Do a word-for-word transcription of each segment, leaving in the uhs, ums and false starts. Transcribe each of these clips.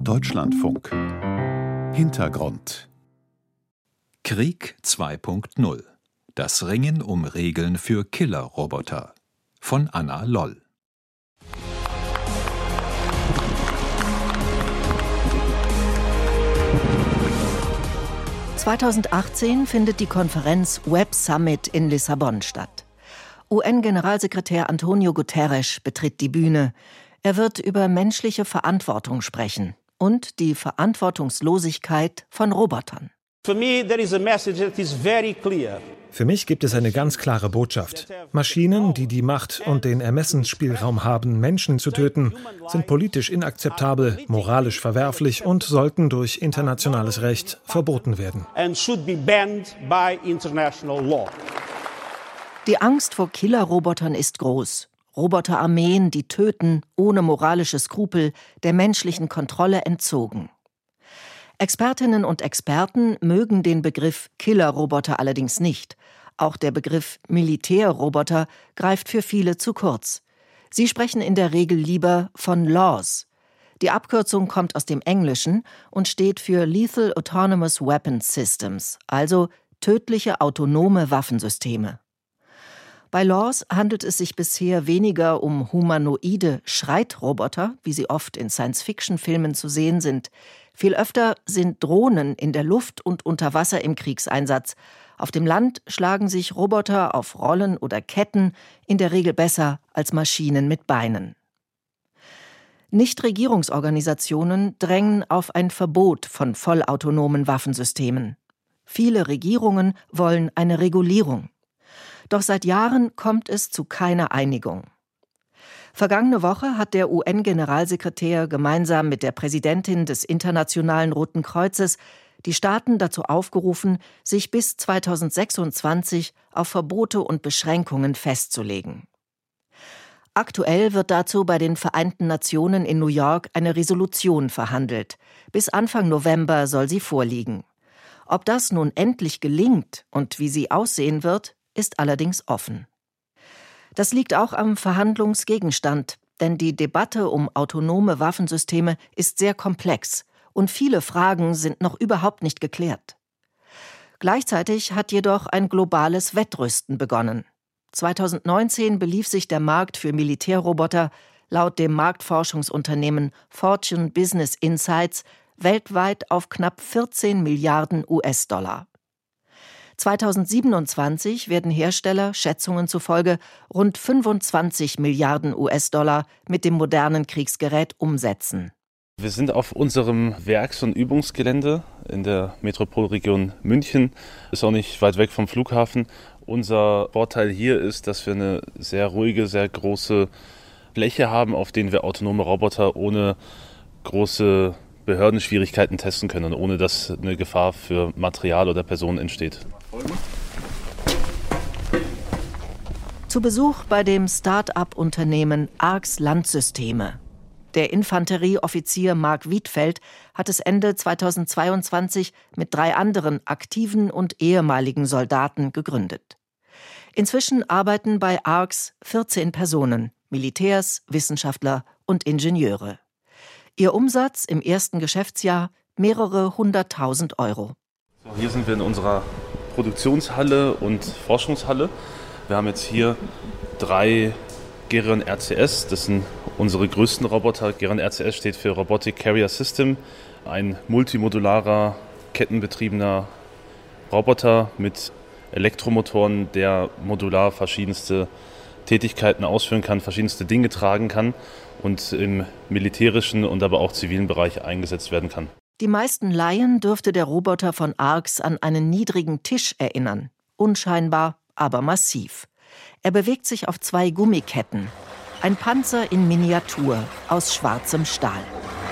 Deutschlandfunk. Hintergrund. Krieg zwei Punkt null. Das Ringen um Regeln für Killerroboter. Von Anna Loll. zweitausendachtzehn findet die Konferenz Web Summit in Lissabon statt. U N-Generalsekretär Antonio Guterres betritt die Bühne. Er wird über menschliche Verantwortung sprechen und die Verantwortungslosigkeit von Robotern. Für mich gibt es eine ganz klare Botschaft. Maschinen, die die Macht und den Ermessensspielraum haben, Menschen zu töten, sind politisch inakzeptabel, moralisch verwerflich und sollten durch internationales Recht verboten werden. Die Angst vor Killerrobotern ist groß. Roboterarmeen, die töten, ohne moralische Skrupel, der menschlichen Kontrolle entzogen. Expertinnen und Experten mögen den Begriff Killerroboter allerdings nicht. Auch der Begriff Militärroboter greift für viele zu kurz. Sie sprechen in der Regel lieber von Laws. Die Abkürzung kommt aus dem Englischen und steht für Lethal Autonomous Weapons Systems, also tödliche autonome Waffensysteme. Bei Laws handelt es sich bisher weniger um humanoide Schreitroboter, wie sie oft in Science-Fiction-Filmen zu sehen sind. Viel öfter sind Drohnen in der Luft und unter Wasser im Kriegseinsatz. Auf dem Land schlagen sich Roboter auf Rollen oder Ketten in der Regel besser als Maschinen mit Beinen. Nichtregierungsorganisationen drängen auf ein Verbot von vollautonomen Waffensystemen. Viele Regierungen wollen eine Regulierung. Doch seit Jahren kommt es zu keiner Einigung. Vergangene Woche hat der U N-Generalsekretär gemeinsam mit der Präsidentin des Internationalen Roten Kreuzes die Staaten dazu aufgerufen, sich bis zweitausendsechsundzwanzig auf Verbote und Beschränkungen festzulegen. Aktuell wird dazu bei den Vereinten Nationen in New York eine Resolution verhandelt. Bis Anfang November soll sie vorliegen. Ob das nun endlich gelingt und wie sie aussehen wird, ist allerdings offen. Das liegt auch am Verhandlungsgegenstand, denn die Debatte um autonome Waffensysteme ist sehr komplex und viele Fragen sind noch überhaupt nicht geklärt. Gleichzeitig hat jedoch ein globales Wettrüsten begonnen. zweitausendneunzehn belief sich der Markt für Militärroboter laut dem Marktforschungsunternehmen Fortune Business Insights weltweit auf knapp vierzehn Milliarden U S-Dollar. zweitausendsiebenundzwanzig werden Hersteller Schätzungen zufolge rund fünfundzwanzig Milliarden U S-Dollar mit dem modernen Kriegsgerät umsetzen. Wir sind auf unserem Werks- und Übungsgelände in der Metropolregion München, ist auch nicht weit weg vom Flughafen. Unser Vorteil hier ist, dass wir eine sehr ruhige, sehr große Fläche haben, auf denen wir autonome Roboter ohne große Behördenschwierigkeiten testen können, ohne dass eine Gefahr für Material oder Personen entsteht. Zu Besuch bei dem Start-up-Unternehmen Arx Landsysteme. Der Infanterieoffizier Mark Wiedfeld hat es Ende zweitausendzweiundzwanzig mit drei anderen aktiven und ehemaligen Soldaten gegründet. Inzwischen arbeiten bei Arx vierzehn Personen, Militärs, Wissenschaftler und Ingenieure. Ihr Umsatz im ersten Geschäftsjahr mehrere hunderttausend Euro. So, hier sind wir in unserer Produktionshalle und Forschungshalle. Wir haben jetzt hier drei Geron R C S, das sind unsere größten Roboter. Geron R C S steht für Robotic Carrier System, ein multimodularer, kettenbetriebener Roboter mit Elektromotoren, der modular verschiedenste Tätigkeiten ausführen kann, verschiedenste Dinge tragen kann und im militärischen und aber auch zivilen Bereich eingesetzt werden kann. Die meisten Laien dürfte der Roboter von Arx an einen niedrigen Tisch erinnern. Unscheinbar, aber massiv. Er bewegt sich auf zwei Gummiketten. Ein Panzer in Miniatur aus schwarzem Stahl.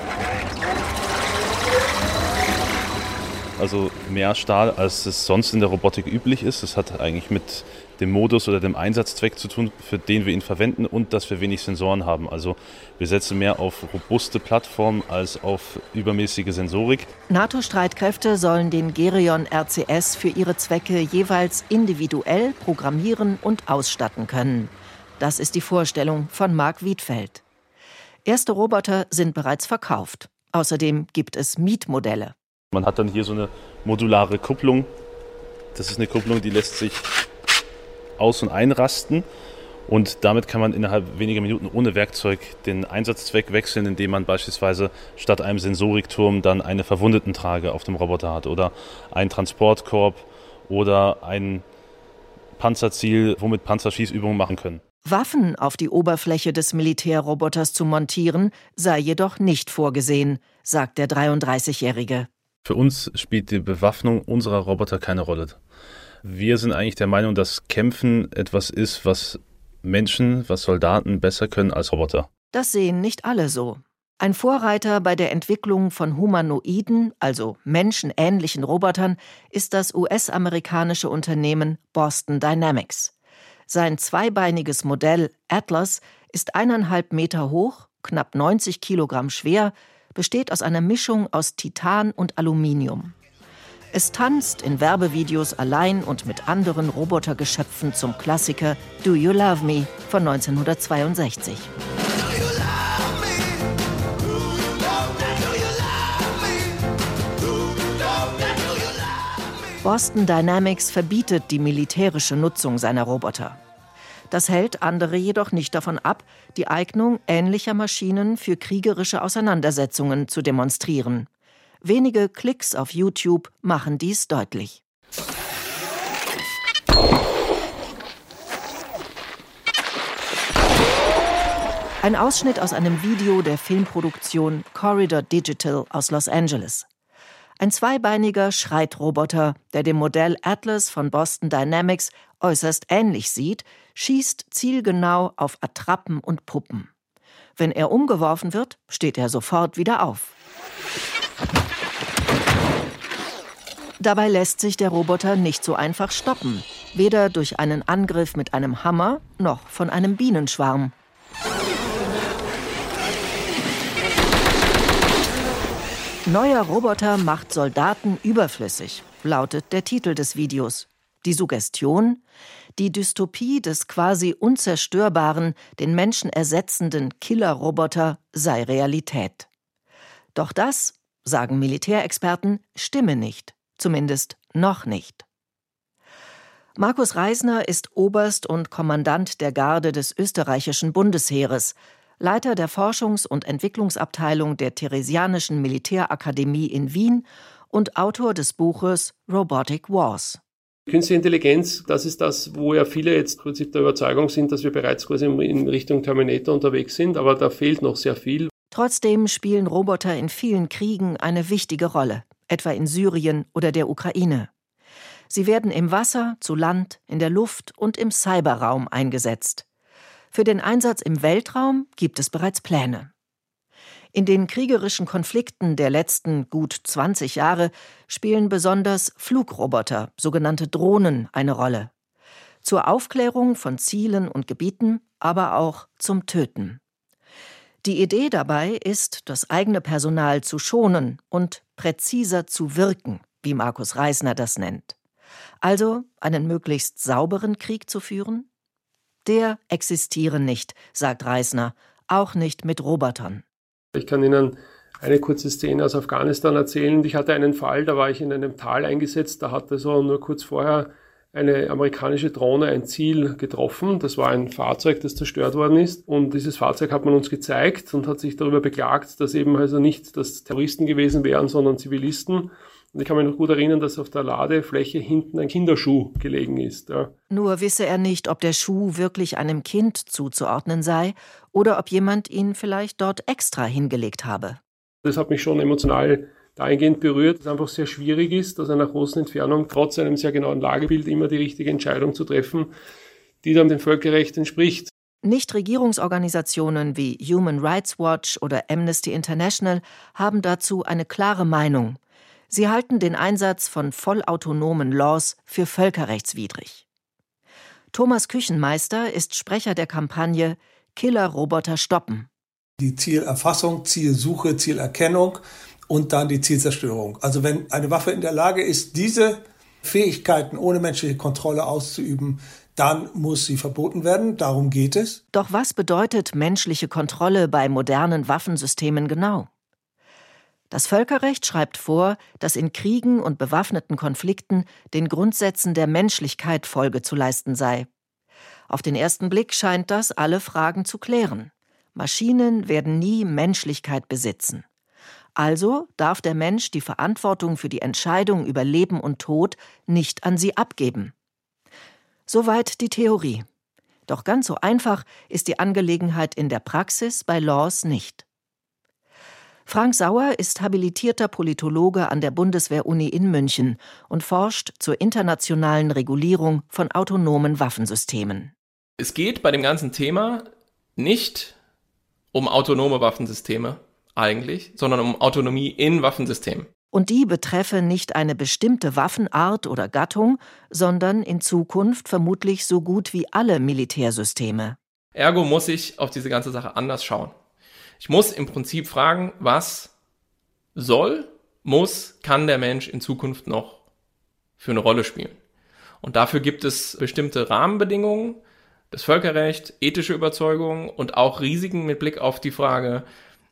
Also mehr Stahl, als es sonst in der Robotik üblich ist. Das hat eigentlich mit dem Modus oder dem Einsatzzweck zu tun, für den wir ihn verwenden und dass wir wenig Sensoren haben. Also wir setzen mehr auf robuste Plattformen als auf übermäßige Sensorik. NATO-Streitkräfte sollen den Geron R C S für ihre Zwecke jeweils individuell programmieren und ausstatten können. Das ist die Vorstellung von Mark Wiedfeld. Erste Roboter sind bereits verkauft. Außerdem gibt es Mietmodelle. Man hat dann hier so eine modulare Kupplung. Das ist eine Kupplung, die lässt sich aus- und einrasten. Und damit kann man innerhalb weniger Minuten ohne Werkzeug den Einsatzzweck wechseln, indem man beispielsweise statt einem Sensorikturm dann eine Verwundetentrage auf dem Roboter hat oder einen Transportkorb oder ein Panzerziel, womit Panzer Schießübungen machen können. Waffen auf die Oberfläche des Militärroboters zu montieren, sei jedoch nicht vorgesehen, sagt der dreiunddreißigjährige. Für uns spielt die Bewaffnung unserer Roboter keine Rolle. Wir sind eigentlich der Meinung, dass Kämpfen etwas ist, was Menschen, was Soldaten besser können als Roboter. Das sehen nicht alle so. Ein Vorreiter bei der Entwicklung von humanoiden, also menschenähnlichen Robotern, ist das U S-amerikanische Unternehmen Boston Dynamics. Sein zweibeiniges Modell Atlas ist eineinhalb Meter hoch, knapp neunzig Kilogramm schwer, besteht aus einer Mischung aus Titan und Aluminium. Es tanzt in Werbevideos allein und mit anderen Robotergeschöpfen zum Klassiker Do You Love Me von neunzehnhundertzweiundsechzig. Boston Dynamics verbietet die militärische Nutzung seiner Roboter. Das hält andere jedoch nicht davon ab, die Eignung ähnlicher Maschinen für kriegerische Auseinandersetzungen zu demonstrieren. Wenige Klicks auf YouTube machen dies deutlich. Ein Ausschnitt aus einem Video der Filmproduktion Corridor Digital aus Los Angeles. Ein zweibeiniger Schreitroboter, der dem Modell Atlas von Boston Dynamics äußerst ähnlich sieht, schießt zielgenau auf Attrappen und Puppen. Wenn er umgeworfen wird, steht er sofort wieder auf. Dabei lässt sich der Roboter nicht so einfach stoppen, weder durch einen Angriff mit einem Hammer noch von einem Bienenschwarm. Neuer Roboter macht Soldaten überflüssig, lautet der Titel des Videos. Die Suggestion: Die Dystopie des quasi unzerstörbaren, den Menschen ersetzenden Killerroboter sei Realität. Doch das, sagen Militärexperten, stimme nicht. Zumindest noch nicht. Markus Reisner ist Oberst und Kommandant der Garde des österreichischen Bundesheeres, Leiter der Forschungs- und Entwicklungsabteilung der Theresianischen Militärakademie in Wien und Autor des Buches Robotic Wars. Künstliche Intelligenz, das ist das, wo ja viele jetzt quasi der Überzeugung sind, dass wir bereits quasi in Richtung Terminator unterwegs sind, aber da fehlt noch sehr viel. Trotzdem spielen Roboter in vielen Kriegen eine wichtige Rolle, etwa in Syrien oder der Ukraine. Sie werden im Wasser, zu Land, in der Luft und im Cyberraum eingesetzt. Für den Einsatz im Weltraum gibt es bereits Pläne. In den kriegerischen Konflikten der letzten gut zwanzig Jahre spielen besonders Flugroboter, sogenannte Drohnen, eine Rolle. Zur Aufklärung von Zielen und Gebieten, aber auch zum Töten. Die Idee dabei ist, das eigene Personal zu schonen und präziser zu wirken, wie Markus Reisner das nennt. Also einen möglichst sauberen Krieg zu führen? Der existiere nicht, sagt Reisner, auch nicht mit Robotern. Ich kann Ihnen eine kurze Szene aus Afghanistan erzählen. Ich hatte einen Fall, da war ich in einem Tal eingesetzt, da hatte so nur kurz vorher eine amerikanische Drohne ein Ziel getroffen. Das war ein Fahrzeug, das zerstört worden ist. Und dieses Fahrzeug hat man uns gezeigt und hat sich darüber beklagt, dass eben also nicht das Terroristen gewesen wären, sondern Zivilisten. Und ich kann mich noch gut erinnern, dass auf der Ladefläche hinten ein Kinderschuh gelegen ist. Ja. Nur wisse er nicht, ob der Schuh wirklich einem Kind zuzuordnen sei oder ob jemand ihn vielleicht dort extra hingelegt habe. Das hat mich schon emotional dahingehend berührt, dass es einfach sehr schwierig ist, aus einer großen Entfernung trotz einem sehr genauen Lagebild immer die richtige Entscheidung zu treffen, die dann dem Völkerrecht entspricht. Nichtregierungsorganisationen wie Human Rights Watch oder Amnesty International haben dazu eine klare Meinung. Sie halten den Einsatz von vollautonomen Laws für völkerrechtswidrig. Thomas Küchenmeister ist Sprecher der Kampagne Killerroboter stoppen. Die Zielerfassung, Zielsuche, Zielerkennung und dann die Zielzerstörung. Also wenn eine Waffe in der Lage ist, diese Fähigkeiten ohne menschliche Kontrolle auszuüben, dann muss sie verboten werden. Darum geht es. Doch was bedeutet menschliche Kontrolle bei modernen Waffensystemen genau? Das Völkerrecht schreibt vor, dass in Kriegen und bewaffneten Konflikten den Grundsätzen der Menschlichkeit Folge zu leisten sei. Auf den ersten Blick scheint das alle Fragen zu klären. Maschinen werden nie Menschlichkeit besitzen. Also darf der Mensch die Verantwortung für die Entscheidung über Leben und Tod nicht an sie abgeben. Soweit die Theorie. Doch ganz so einfach ist die Angelegenheit in der Praxis bei Laws nicht. Frank Sauer ist habilitierter Politologe an der Bundeswehr-Uni in München und forscht zur internationalen Regulierung von autonomen Waffensystemen. Es geht bei dem ganzen Thema nicht um autonome Waffensysteme eigentlich, sondern um Autonomie in Waffensystemen. Und die betreffe nicht eine bestimmte Waffenart oder Gattung, sondern in Zukunft vermutlich so gut wie alle Militärsysteme. Ergo muss ich auf diese ganze Sache anders schauen. Ich muss im Prinzip fragen, was soll, muss, kann der Mensch in Zukunft noch für eine Rolle spielen? Und dafür gibt es bestimmte Rahmenbedingungen, das Völkerrecht, ethische Überzeugungen und auch Risiken mit Blick auf die Frage,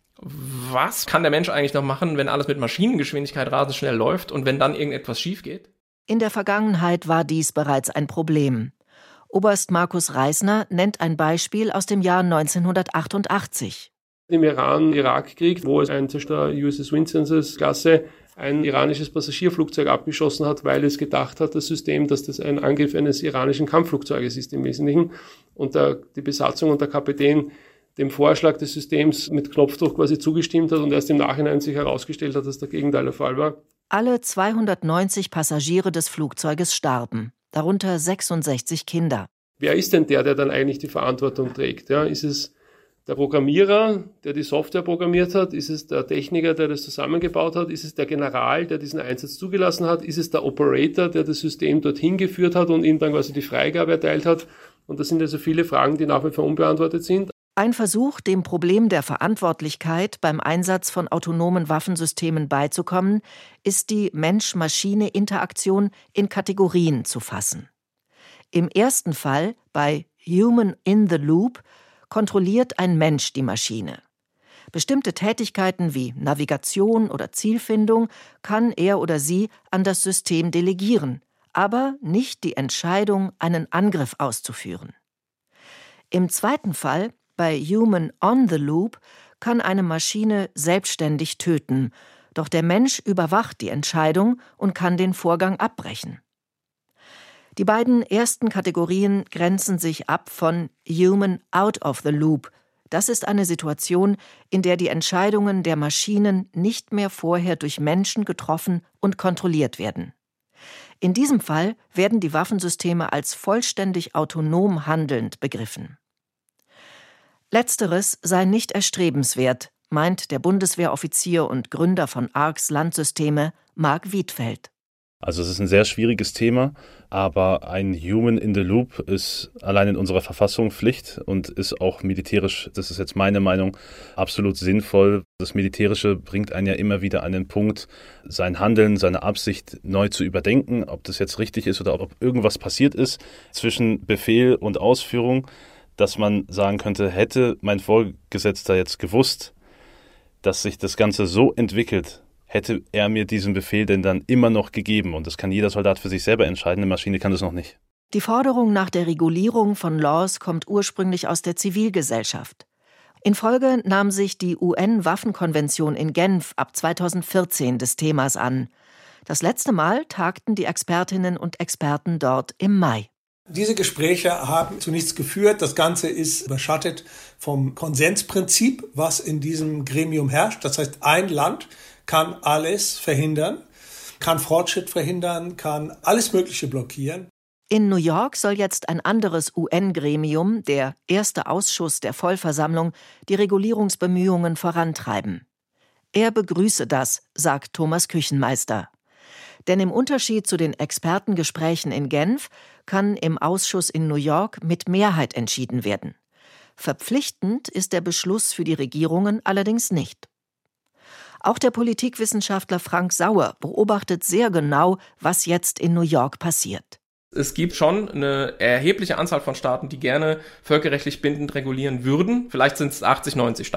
was kann der Mensch eigentlich noch machen, wenn alles mit Maschinengeschwindigkeit rasend schnell läuft und wenn dann irgendetwas schief geht? In der Vergangenheit war dies bereits ein Problem. Oberst Markus Reisner nennt ein Beispiel aus dem Jahr neunzehnhundertachtundachtzig. Im Iran-Irak-Krieg, wo es ein Zerstörer U S S Vincennes-Klasse ein iranisches Passagierflugzeug abgeschossen hat, weil es gedacht hat, das System, dass das ein Angriff eines iranischen Kampfflugzeuges ist im Wesentlichen. Und der, die Besatzung und der Kapitän dem Vorschlag des Systems mit Knopfdruck quasi zugestimmt hat und erst im Nachhinein sich herausgestellt hat, dass der Gegenteil der Fall war. Alle zweihundertneunzig Passagiere des Flugzeuges starben, darunter sechsundsechzig Kinder. Wer ist denn der, der dann eigentlich die Verantwortung trägt? Ja, ist es der Programmierer, der die Software programmiert hat? Ist es der Techniker, der das zusammengebaut hat? Ist es der General, der diesen Einsatz zugelassen hat? Ist es der Operator, der das System dorthin geführt hat und ihm dann quasi die Freigabe erteilt hat? Und das sind also viele Fragen, die nach wie vor unbeantwortet sind. Ein Versuch, dem Problem der Verantwortlichkeit beim Einsatz von autonomen Waffensystemen beizukommen, ist die Mensch-Maschine-Interaktion in Kategorien zu fassen. Im ersten Fall, bei Human in the Loop, kontrolliert ein Mensch die Maschine. Bestimmte Tätigkeiten wie Navigation oder Zielfindung kann er oder sie an das System delegieren, aber nicht die Entscheidung, einen Angriff auszuführen. Im zweiten Fall, bei Human on the Loop, kann eine Maschine selbstständig töten, doch der Mensch überwacht die Entscheidung und kann den Vorgang abbrechen. Die beiden ersten Kategorien grenzen sich ab von Human out of the Loop. Das ist eine Situation, in der die Entscheidungen der Maschinen nicht mehr vorher durch Menschen getroffen und kontrolliert werden. In diesem Fall werden die Waffensysteme als vollständig autonom handelnd begriffen. Letzteres sei nicht erstrebenswert, meint der Bundeswehroffizier und Gründer von Arx Landsysteme, Marc Wiedfeld. Also es ist ein sehr schwieriges Thema, aber ein Human in the Loop ist allein in unserer Verfassung Pflicht und ist auch militärisch, das ist jetzt meine Meinung, absolut sinnvoll. Das Militärische bringt einen ja immer wieder an den Punkt, sein Handeln, seine Absicht neu zu überdenken, ob das jetzt richtig ist oder ob irgendwas passiert ist zwischen Befehl und Ausführung, dass man sagen könnte, hätte mein Vorgesetzter jetzt gewusst, dass sich das Ganze so entwickelt, hätte er mir diesen Befehl denn dann immer noch gegeben? Und das kann jeder Soldat für sich selber entscheiden, eine Maschine kann das noch nicht. Die Forderung nach der Regulierung von Laws kommt ursprünglich aus der Zivilgesellschaft. In Folge nahm sich die U N-Waffenkonvention in Genf ab zweitausendvierzehn des Themas an. Das letzte Mal tagten die Expertinnen und Experten dort im Mai. Diese Gespräche haben zu nichts geführt. Das Ganze ist überschattet vom Konsensprinzip, was in diesem Gremium herrscht. Das heißt, ein Land kann alles verhindern, kann Fortschritt verhindern, kann alles Mögliche blockieren. In New York soll jetzt ein anderes U N-Gremium, der erste Ausschuss der Vollversammlung, die Regulierungsbemühungen vorantreiben. Er begrüße das, sagt Thomas Küchenmeister. Denn im Unterschied zu den Expertengesprächen in Genf kann im Ausschuss in New York mit Mehrheit entschieden werden. Verpflichtend ist der Beschluss für die Regierungen allerdings nicht. Auch der Politikwissenschaftler Frank Sauer beobachtet sehr genau, was jetzt in New York passiert. Es gibt schon eine erhebliche Anzahl von Staaten, die gerne völkerrechtlich bindend regulieren würden. Vielleicht sind es achtzig, neunzig Staaten.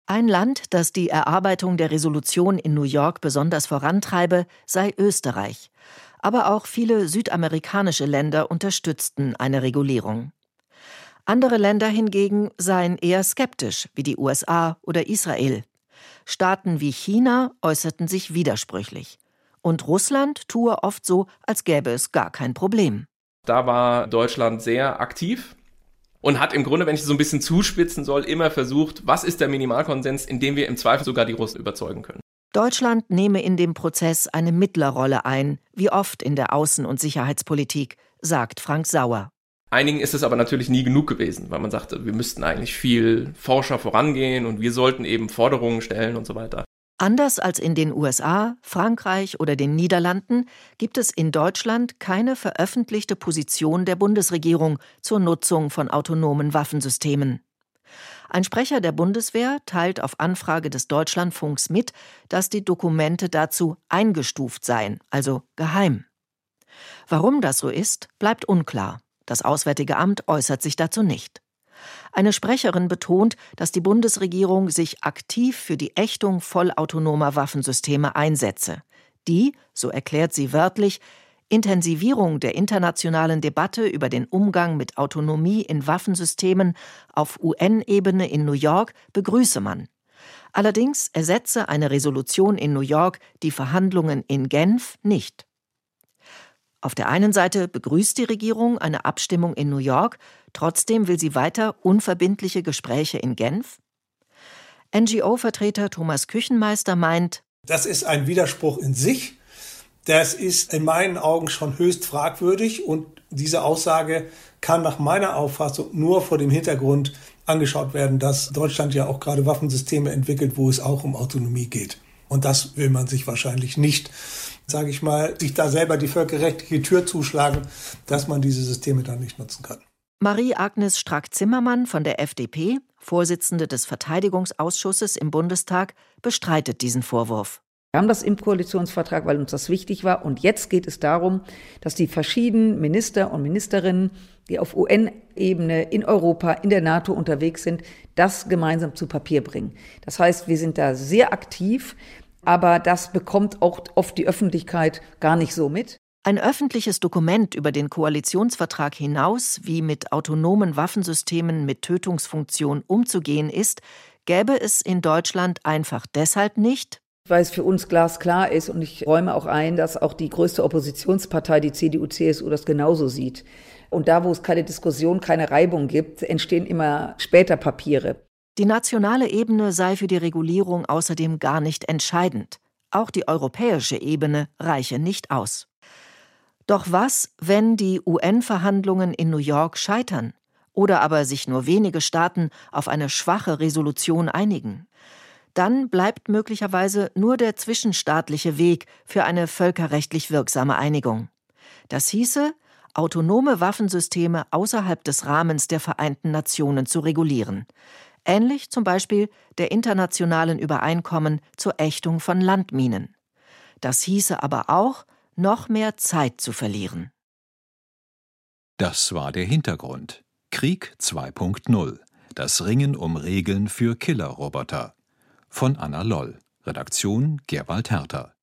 Ein Land, das die Erarbeitung der Resolution in New York besonders vorantreibe, sei Österreich. Aber auch viele südamerikanische Länder unterstützten eine Regulierung. Andere Länder hingegen seien eher skeptisch, wie die U S A oder Israel. Staaten wie China äußerten sich widersprüchlich. Und Russland tue oft so, als gäbe es gar kein Problem. Da war Deutschland sehr aktiv und hat im Grunde, wenn ich so ein bisschen zuspitzen soll, immer versucht, was ist der Minimalkonsens, in dem wir im Zweifel sogar die Russen überzeugen können. Deutschland nehme in dem Prozess eine Mittlerrolle ein, wie oft in der Außen- und Sicherheitspolitik, sagt Frank Sauer. Einigen ist es aber natürlich nie genug gewesen, weil man sagte, wir müssten eigentlich viel forscher vorangehen und wir sollten eben Forderungen stellen und so weiter. Anders als in den U S A, Frankreich oder den Niederlanden gibt es in Deutschland keine veröffentlichte Position der Bundesregierung zur Nutzung von autonomen Waffensystemen. Ein Sprecher der Bundeswehr teilt auf Anfrage des Deutschlandfunks mit, dass die Dokumente dazu eingestuft seien, also geheim. Warum das so ist, bleibt unklar. Das Auswärtige Amt äußert sich dazu nicht. Eine Sprecherin betont, dass die Bundesregierung sich aktiv für die Ächtung vollautonomer Waffensysteme einsetze, die, so erklärt sie wörtlich, Intensivierung der internationalen Debatte über den Umgang mit Autonomie in Waffensystemen auf U N-Ebene in New York begrüße man. Allerdings ersetze eine Resolution in New York die Verhandlungen in Genf nicht. Auf der einen Seite begrüßt die Regierung eine Abstimmung in New York, trotzdem will sie weiter unverbindliche Gespräche in Genf. N G O-Vertreter Thomas Küchenmeister meint, das ist ein Widerspruch in sich. Das ist in meinen Augen schon höchst fragwürdig und diese Aussage kann nach meiner Auffassung nur vor dem Hintergrund angeschaut werden, dass Deutschland ja auch gerade Waffensysteme entwickelt, wo es auch um Autonomie geht. Und das will man sich wahrscheinlich nicht, sage ich mal, sich da selber die völkerrechtliche Tür zuschlagen, dass man diese Systeme dann nicht nutzen kann. Marie-Agnes Strack-Zimmermann von der F D P, Vorsitzende des Verteidigungsausschusses im Bundestag, bestreitet diesen Vorwurf. Wir haben das im Koalitionsvertrag, weil uns das wichtig war. Und jetzt geht es darum, dass die verschiedenen Minister und Ministerinnen, die auf U N-Ebene, in Europa, in der NATO unterwegs sind, das gemeinsam zu Papier bringen. Das heißt, wir sind da sehr aktiv, aber das bekommt auch oft die Öffentlichkeit gar nicht so mit. Ein öffentliches Dokument über den Koalitionsvertrag hinaus, wie mit autonomen Waffensystemen mit Tötungsfunktion umzugehen ist, gäbe es in Deutschland einfach deshalb nicht, weil es für uns glasklar ist und ich räume auch ein, dass auch die größte Oppositionspartei, die C D U C S U, das genauso sieht. Und da, wo es keine Diskussion, keine Reibung gibt, entstehen immer später Papiere. Die nationale Ebene sei für die Regulierung außerdem gar nicht entscheidend. Auch die europäische Ebene reiche nicht aus. Doch was, wenn die U N-Verhandlungen in New York scheitern oder aber sich nur wenige Staaten auf eine schwache Resolution einigen? Dann bleibt möglicherweise nur der zwischenstaatliche Weg für eine völkerrechtlich wirksame Einigung. Das hieße, autonome Waffensysteme außerhalb des Rahmens der Vereinten Nationen zu regulieren. Ähnlich zum Beispiel der internationalen Übereinkommen zur Ächtung von Landminen. Das hieße aber auch, noch mehr Zeit zu verlieren. Das war der Hintergrund. Krieg zwei Punkt null. Das Ringen um Regeln für Killerroboter. Von Anna Loll. Redaktion Gerwald Herter.